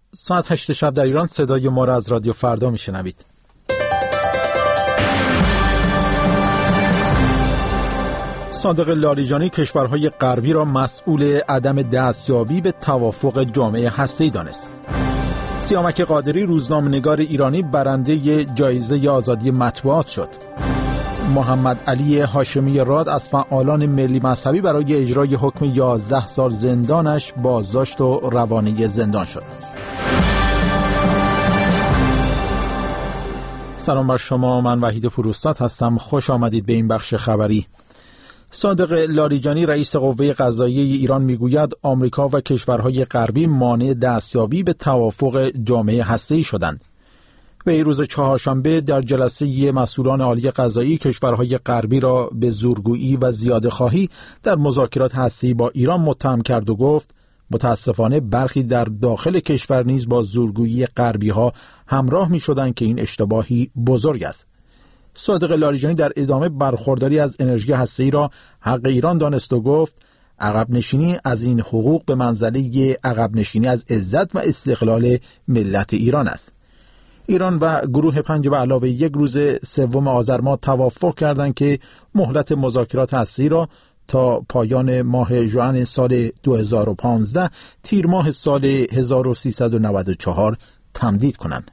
ساعت 8 شب در ایران صدای ما را از رادیو فردا میشنوید. صادق لاریجانی کشورهای غربی را مسئول عدم دستیابی به توافق جامعه هسته‌ای دانست. سیامک قادری روزنامه‌نگار ایرانی برنده جایزه آزادی مطبوعات شد. محمد علی هاشمی راد از فعالان ملی مذهبی برای اجرای حکم 11 سال زندانش بازداشت و روانه زندان شد. سلام بر شما، من وحید فروستاد هستم. خوش آمدید به این بخش خبری. صادق لاریجانی رئیس قوه قضاییه ایران میگوید آمریکا و کشورهای غربی مانع دستیابی به توافق جامعه هسته‌ای شدند. وی روز چهارشنبه در جلسه مسئولان عالی قضایی کشورهای غربی را به زورگویی و زیاده‌خواهی در مذاکرات هسته‌ای با ایران متهم کرد و گفت متاسفانه برخی در داخل کشور نیز با زورگویی غربی‌ها همراه می‌شدند که این اشتباهی بزرگ است. صادق لاریجانی در ادامه برخورداری از انرژی هسته‌ای را حق ایران دانست و گفت عقب نشینی از این حقوق به منزله عقب نشینی از عزت و استقلال ملت ایران است. ایران و گروه 5 به علاوه 1 روز 3 آذر ماه توافق کردند که مهلت مذاکرات هسته‌ای را تا پایان ماه ژوئن سال 2015 تیر ماه سال 1394 تمدید کنند.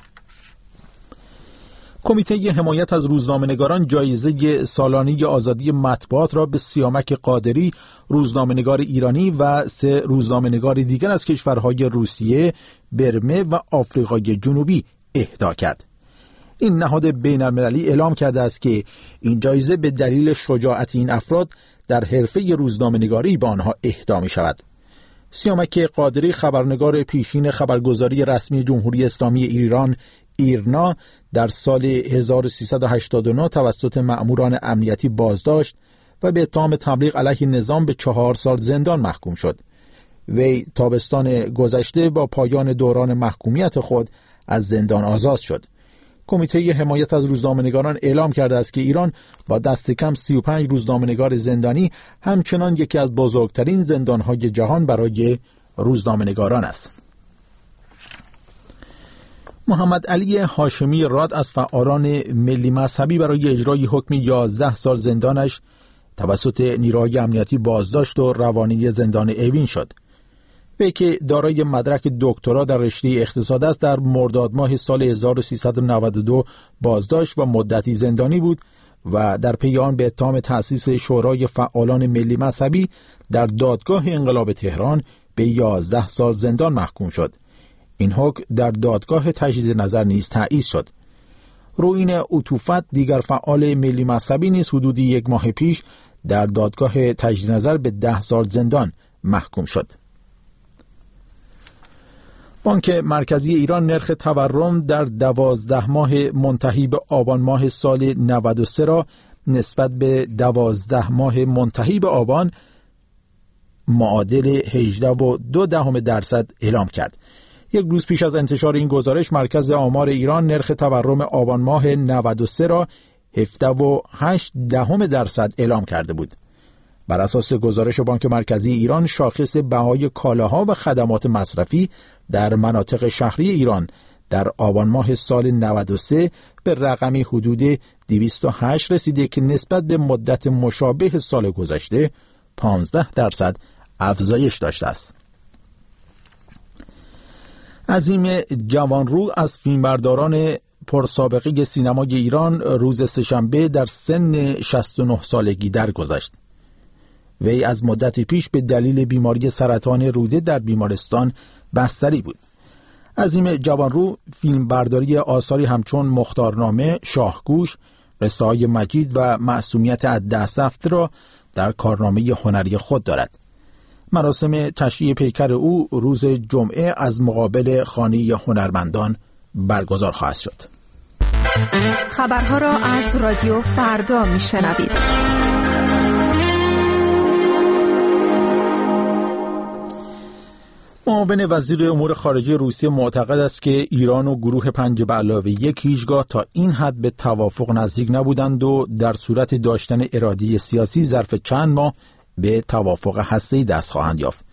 کمیته حمایت از روزنامه‌نگاران جایزه سالانه آزادی مطبوعات را به سیامک قادری روزنامه‌نگار ایرانی و 3 روزنامه‌نگار دیگر از کشورهای روسیه، برمه و آفریقای جنوبی اهدا کرد. این نهاد بین‌المللی اعلام کرده است که این جایزه به دلیل شجاعت این افراد در حرفه روزنامه‌نگاری به آنها اهدا می شود. سیامک قادری خبرنگار پیشین خبرگزاری رسمی جمهوری اسلامی ایران ایرنا در سال 1389 توسط مأموران امنیتی بازداشت و به اتهام تبلیغ علیه نظام به 4 سال زندان محکوم شد. وی تابستان گذشته با پایان دوران محکومیت خود از زندان آزاد شد. کمیته حمایت از روزنامه‌نگاران اعلام کرده است که ایران با دست کم 35 روزنامه‌نگار زندانی همچنان یکی از بزرگترین زندان‌های جهان برای روزنامه‌نگاران است. محمد علی هاشمی راد از فعالان ملی مذهبی برای اجرای حکم 11 سال زندانش توسط نیروهای امنیتی بازداشت و روانه زندان اوین شد. وی که دارای مدرک دکترا در رشته اقتصاد است در مرداد ماه سال 1392 بازداشت و مدتی زندانی بود و در پی آن به اتهام تأسیس شورای فعالان ملی مذهبی در دادگاه انقلاب تهران به 11 سال زندان محکوم شد. این حکم در دادگاه تجدید نظر نیز تایید شد. رویین عطوفت دیگر فعال ملی مذهبی نیز حدود 1 ماه پیش در دادگاه تجدید نظر به 10 سال زندان محکوم شد. بانک مرکزی ایران نرخ تورم در 12 ماه منتهی به آبان ماه سال 93 را نسبت به 12 ماه منتهی به آبان معادل 18.2% اعلام کرد. 1 روز پیش از انتشار این گزارش مرکز آمار ایران نرخ تورم آبان ماه 93 را 17.8% اعلام کرده بود. بر اساس گزارش بانک مرکزی ایران شاخص بهای کالاها و خدمات مصرفی در مناطق شهری ایران در آبان ماه سال 93 به رقمی حدود 208 رسیده که نسبت به مدت مشابه سال گذشته 15% افزایش داشته است. عظیم جوانرو از فیلمبرداران پرسابقه سینمای ایران روز سه‌شنبه در سن 69 سالگی درگذشت. وی از مدتی پیش به دلیل بیماری سرطان روده در بیمارستان بستری بود. عظیم جوانرو فیلمبرداری آثاری همچون مختارنامه، شاهگوش، قصه‌های مجید و معصومیت از دست رفته را در کارنامه هنری خود دارد. مراسم تشییع پیکر او روز جمعه از مقابل خانه هنرمندان برگزار خواهد شد. خبرها را از رادیو فردا میشنوید. معاون وزیر امور خارجه روسیه معتقد است که ایران و گروه 5 به علاوه 1 هیچگاه تا این حد به توافق نزدیک نبودند و در صورت داشتن اراده سیاسی ظرف چند ماه به توافق هسته‌ای دست خواهند یافت.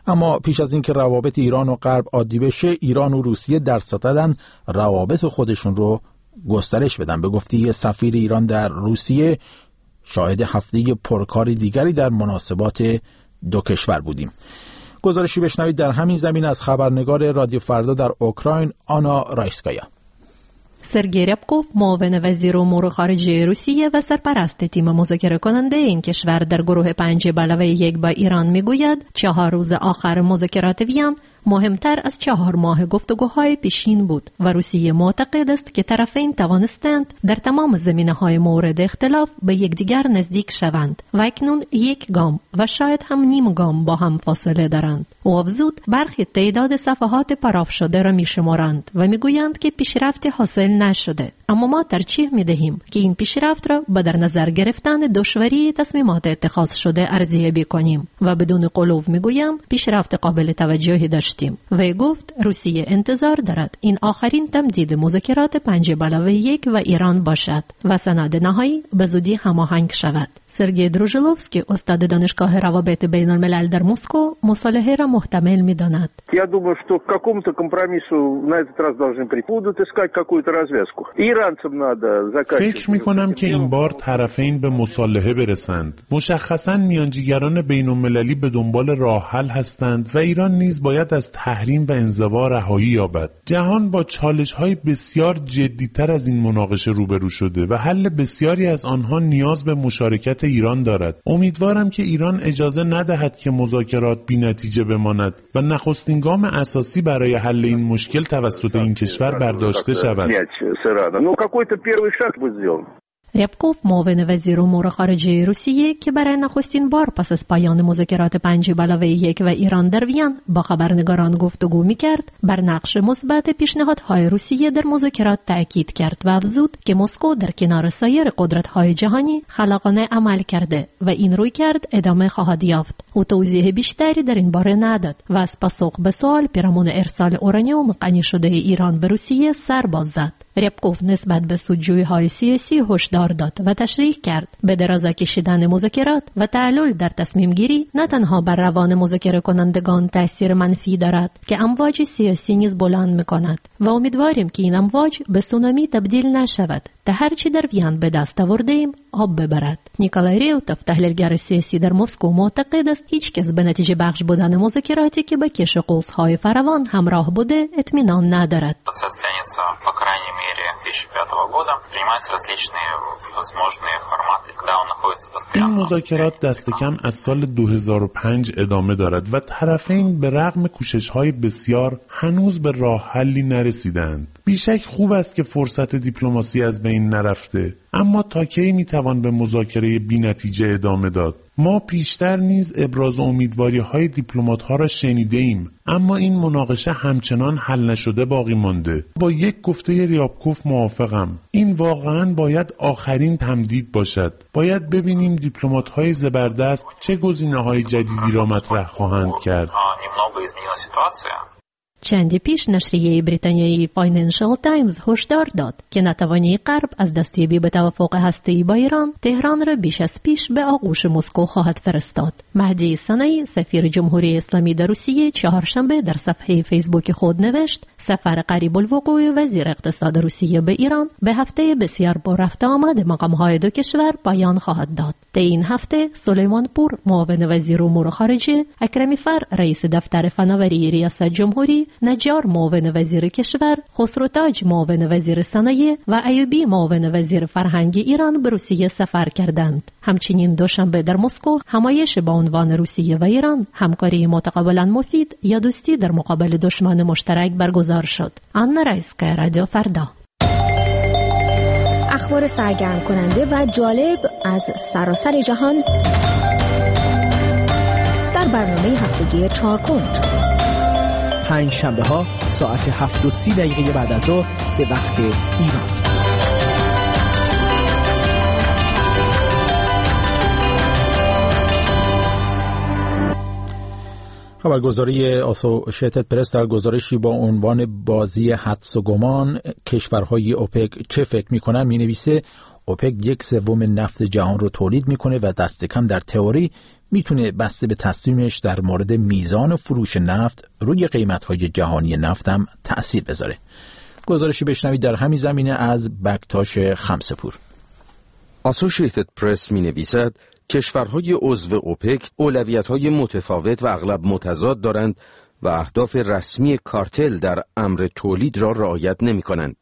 اما پیش از اینکه روابط ایران و غرب عادی بشه، ایران و روسیه در صددن روابط خودشون رو گسترش بدن. به گفته سفیر ایران در روسیه، شاهد هفته پرکار دیگری در مناسبات دو کشور بودیم. گزارشی بشنوید در همین زمین از خبرنگار رادیو فردا در اوکراین، آنا رایسکایا. سرگئی ریابکوف، معاون وزیر امور خارجه روسیه و سرپرست تیم مذاکره کننده این کشور در گروه 5+1 با ایران میگوید 4 روز آخر مذاکرات وین مهمتر از 4 ماه گفتگوهای پیشین بود و روسیه معتقد است که طرفین توانستند در تمام زمینه‌های مورد اختلاف به یکدیگر نزدیک شوند و اکنون 1 گام و شاید هم نیم گام با هم فاصله دارند. او افزود برخی تعداد صفحات پاراف شده را می‌شمارند و می‌گویند که پیشرفتی حاصل نشده، اما ما ترجیح می‌دهیم که این پیشرفت را با در نظر گرفتن دشواری تصمیمات اتخاذ شده ارزیابی کنیم و بدون غلو می‌گویم پیشرفت قابل توجهی داشتیم. و گفت روسیه انتظار دارد این آخرین تمدید مذاکرات 5+1 و ایران باشد و سند نهایی به زودی هماهنگ شود. سرگئی دروژلوفسکی، استاد دانشگاه روابط بین الملل در مسکو، مصالحه را محتمل می‌داند. Я думаю, что к какому-то компромиссу на этот раз должны прийти. Будут искать какую-то развязку. Иранцам надо заканчивать. فکر می‌کنم که این بار طرفین به مصالحه برسند. مشخصاً میانجیگران بین‌المللی به دنبال راه حل هستند و ایران نیز باید از تحریم و انزوا رهایی یابد. جهان با چالش‌های بسیار جدی‌تر از این مناقشه روبرو شده و حل بسیاری از آنها نیاز به مشارکت ایران دارد. امیدوارم که ایران اجازه ندهد که مذاکرات بی‌نتیجه بماند و نخستین گام اساسی برای حل این مشکل توسط این کشور برداشته شود. ریابکوف، معاون وزیر امور خارجه روسیه که برای نخستین بار پس از پایان مذاکرات 5+1 و ایران در وین با خبرنگاران گفتگو می‌کرد، بر نقش مثبت پیشنهادهای روسیه در مذاکرات تأکید کرد و افزود که مسکو در کنار سایر قدرت‌های جهانی خلاقانه عمل کرده و این رویکرد ادامه خواهد یافت. او توضیح بیشتری در این باره نداد و از پاسخ به سوال پیرامون ارسال اورانیوم غنی شده ایران به روسیه سر باز زد. ریابکوف نسبت به سودجویی‌های سیاسی هشدار داد و تشریح کرد به دراز کشیدن مذاکرات و تعلل در تصمیم گیری نه تنها بر روان مذاکره کنندگان تأثیر منفی دارد که امواج سیاسی نیز بلند می‌کند و امیدواریم که این امواج به سونامی تبدیل نشود تا هرچی در وین به دست آورده‌ایم آب ببرد. نیکولای ریوتوف، تحلیلگر سیاسی در مسکو، معتقد است هیچ کس به نتیجه بخش بودن مذاکراتی که با کش قوس‌های فراوان همراه بوده اطمینان ندارد. این مذاکرات دست کم از سال 2005 ادامه دارد و طرفین به رغم کوشش‌های بسیار هنوز به راه حلی نرسیدند. بیشک خوب است که فرصت دیپلماسی از بین نرفته، اما تا کی میتوان به مذاکره بی‌نتیجه ادامه داد؟ ما پیشتر نیز ابراز امیدواری‌های دیپلمات‌ها را شنیده‌ایم، اما این مناقشه همچنان حل نشده باقی مانده. با یک گفته ریابکوف موافقم. این واقعاً باید آخرین تمدید باشد. باید ببینیم دیپلمات‌های زبردست چه گزینه‌های جدیدی را مطرح خواهند کرد. چندی پیش نشریه بریتانیایی فاینانشال تایمز هشدار داد که نتوانی غرب از دستیابی به توافق هسته‌ای با ایران، تهران را بیش از پیش به آغوش مسکو خواهد فرستاد. مهدی سنایی، سفیر جمهوری اسلامی در روسیه، چهارشنبه در صفحه فیسبوک خود نوشت سفر قریب الوقوع وزیر اقتصاد روسیه به ایران به هفته بسیار با رفت آمد مقام‌های دو کشور پایان خواهد داد. در این هفته سلیمان پور، معاون وزیر امور خارجه، اکرمی فر، رئیس دفتر فناوری ریاست جمهوری، نجار، معاون وزیر کشور، خسرو تاج، معاون وزیر صنایع و ایوبی، معاون وزیر فرهنگ ایران به روسیه سفر کردند. همچنین دوشنبه در مسکو همایش با عنوان روسیه و ایران، همکاری متقابلا مفید یا دوستی در مقابل دشمن مشترک برگزار شد. آنا رایسکایا، رادیو فردا. اخبار سرگرم کننده و جالب از سراسر جهان در برنامه هفتگی چهارکنج. پنجشنبه ها ساعت 7:30 بعد از ظهر به وقت ایران. خبرگزاری آسوشیتد پرس در گزارشی با عنوان بازی حدس و گمان کشورهای اوپک چه فکر میکنن می نویسه اوپک 1/3 نفت جهان رو تولید میکنه و دست کم در تئوری میتونه بسته به تصمیمش در مورد میزان فروش نفت روی قیمت‌های جهانی نفت هم تأثیر بذاره. گزارشی بشنوید در همین زمینه از بکتاش خمسپور. اسوشییتد پرس می‌نویسد کشورهای عضو اوپک اولویت‌های متفاوت و اغلب متضاد دارند و اهداف رسمی کارتل در امر تولید را رعایت نمی‌کنند.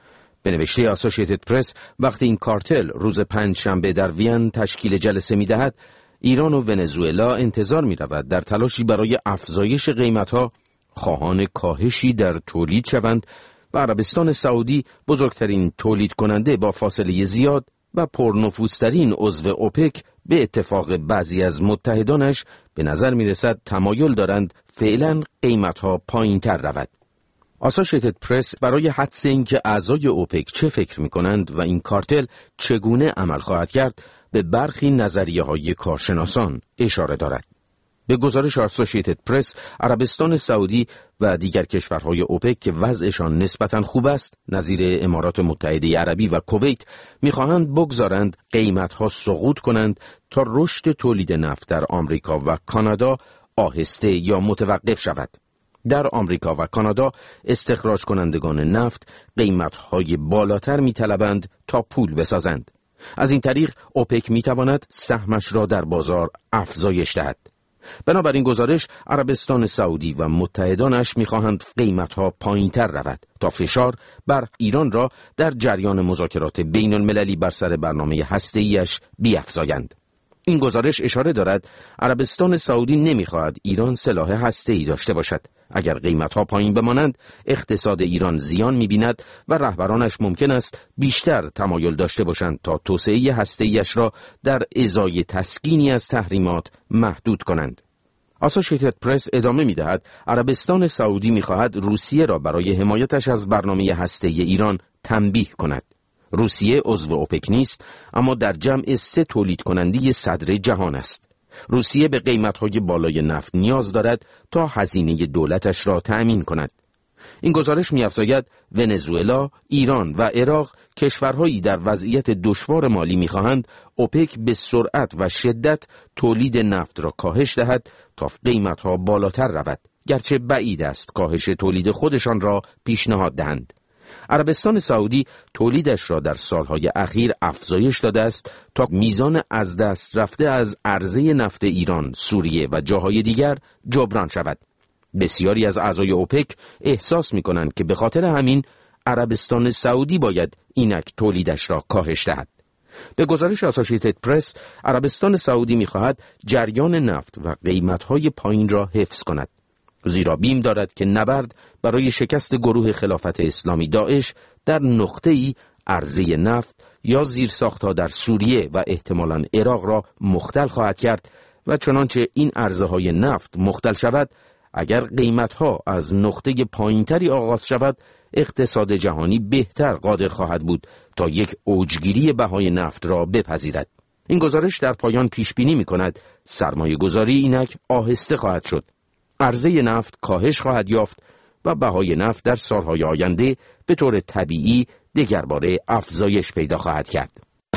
به نوشته اسوشییتد پرس، وقتی این کارتل روز پنجشنبه در وین تشکیل جلسه می‌دهد، ایران و ونزوئلا انتظار می‌رود در تلاشی برای افزایش قیمت‌ها خواهان کاهشی در تولید شوند و عربستان سعودی بزرگترین تولید کننده با فاصله زیاد و پرنفوذترین عضو اوپک به اتفاق بعضی از متحدانش به نظر می‌رسد تمایل دارند فعلاً قیمت‌ها پایین‌تر رود. اسوشییتد پرس برای حدس اینکه اعضای اوپک چه فکر می‌کنند و این کارتل چگونه عمل خواهد کرد به برخی نظریه‌های کارشناسان اشاره دارد. به گزارش اسوشییتد پرس، عربستان سعودی و دیگر کشورهای اوپک که وضعشان نسبتاً خوب است، نظیر امارات متحده عربی و کویت، می‌خواهند بگذارند قیمت‌ها سقوط کنند تا رشد تولید نفت در آمریکا و کانادا آهسته یا متوقف شود. در آمریکا و کانادا استخراج کنندگان نفت قیمت‌های بالاتر می‌طلبند تا پول بسازند. از این طریق اوپک می‌تواند سهمش را در بازار افزایش دهد. بنابراین گزارش، عربستان سعودی و متحدانش می‌خواهند قیمت‌ها پایین‌تر رود تا فشار بر ایران را در جریان مذاکرات بین‌المللی بر سر برنامه هسته‌ایش بیفزایند. این گزارش اشاره دارد عربستان سعودی نمی‌خواهد ایران سلاح هسته‌ای داشته باشد. اگر قیمت‌ها پایین بمانند، اقتصاد ایران زیان می‌بیند و رهبرانش ممکن است بیشتر تمایل داشته باشند تا توسعه هسته‌ایش را در ازای تسکینی از تحریمات محدود کنند. اسوشییتد پرس ادامه می‌دهد عربستان سعودی می‌خواهد روسیه را برای حمایتش از برنامه هسته‌ای ایران تنبیه کند. روسیه عضو اوپک نیست، اما در جمع 3 تولید کننده صدر جهان است. روسیه به قیمت‌های بالای نفت نیاز دارد تا هزینه دولتش را تأمین کند. این گزارش می‌افزاید ونزوئلا، ایران و عراق کشورهایی در وضعیت دشوار مالی می‌خواهند اوپک به سرعت و شدت تولید نفت را کاهش دهد تا قیمت‌ها بالاتر رود، گرچه بعید است کاهش تولید خودشان را پیشنهاد دهند. عربستان سعودی تولیدش را در سالهای اخیر افزایش داده است تا میزان از دست رفته از عرضه نفت ایران، سوریه و جاهای دیگر جبران شود. بسیاری از اعضای اوپک احساس می‌کنند که به خاطر همین عربستان سعودی باید اینک تولیدش را کاهش دهد. به گزارش اسوشییتد پرس، عربستان سعودی می‌خواهد جریان نفت و قیمت‌های پایین را حفظ کند، زیرا بیم دارد که نبرد برای شکست گروه خلافت اسلامی داعش در نقطه‌ای عرضه نفت یا زیرساخت‌ها در سوریه و احتمالاً عراق را مختل خواهد کرد و چنانچه این عرضه‌های نفت مختل شود، اگر قیمت‌ها از نقطه پایین‌تری آغاز شود، اقتصاد جهانی بهتر قادر خواهد بود تا یک اوجگیری بهای نفت را بپذیرد. این گزارش در پایان پیش بینی می‌کند سرمایه‌گذاری اینک آهسته خواهد شد. عرضه نفت کاهش خواهد یافت و بهای نفت در سالهای آینده به طور طبیعی دگرباره افزایش پیدا خواهد کرد.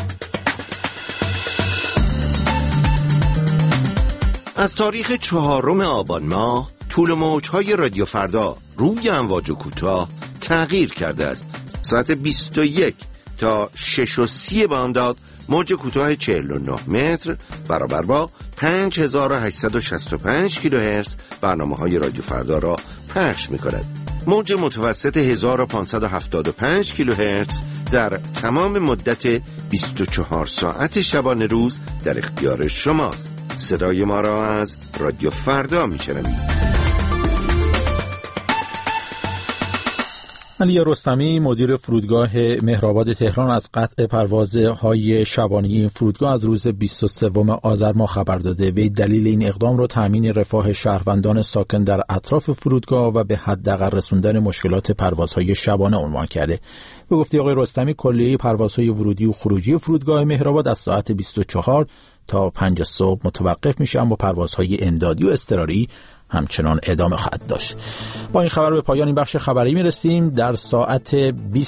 از تاریخ 4 آبان ماه طول موج‌های رادیو فردا روی امواج کوتاه تغییر کرده است. ساعت 21 تا 6:30 بامداد موج کوتاه 49 متر برابر با 5865 کیلوهرتز برنامه‌های رادیو فردا را پخش می‌کند. موج متوسط 1575 کیلوهرتز در تمام مدت 24 ساعت شبانه روز در اختیار شماست. صدای ما را از رادیو فردا می‌شنوید. علی رستمی، مدیر فرودگاه مهرآباد تهران، از قطع پروازهای شبانه این فرودگاه از روز 23 آذر ماه خبر داده. وی دلیل این اقدام را تامین رفاه شهروندان ساکن در اطراف فرودگاه و به حداقل رسوندن مشکلات پروازهای شبانه عنوان کرده. به گفته آقای رستمی، کلیه پروازهای ورودی و خروجی فرودگاه مهرآباد از ساعت 24 تا 5 صبح متوقف میشه، اما پروازهای امدادی و اضطراری همچنان ادامه خواهد داشت. با این خبر به پایان این بخش خبری میرسیم. در ساعت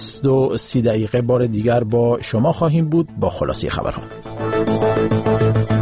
20:30 بار دیگر با شما خواهیم بود با خلاصه خبرها.